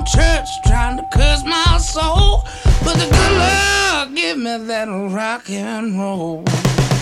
from church trying to curse my soul, but the good Lord give me that rock and roll.